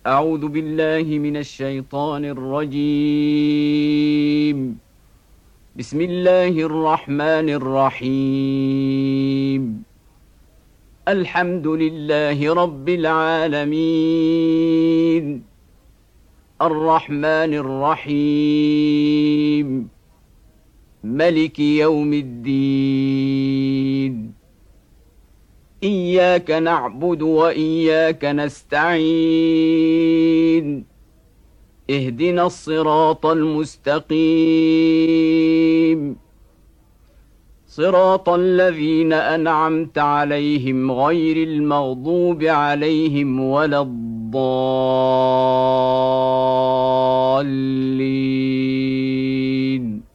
أعوذ بالله من الشيطان الرجيم. بسم الله الرحمن الرحيم. الحمد لله رب العالمين، الرحمن الرحيم، ملك يوم الدين. إياك نعبد وإياك نستعين، اهدنا الصراط المستقيم، صراط الذين أنعمت عليهم غير المغضوب عليهم ولا الضالين.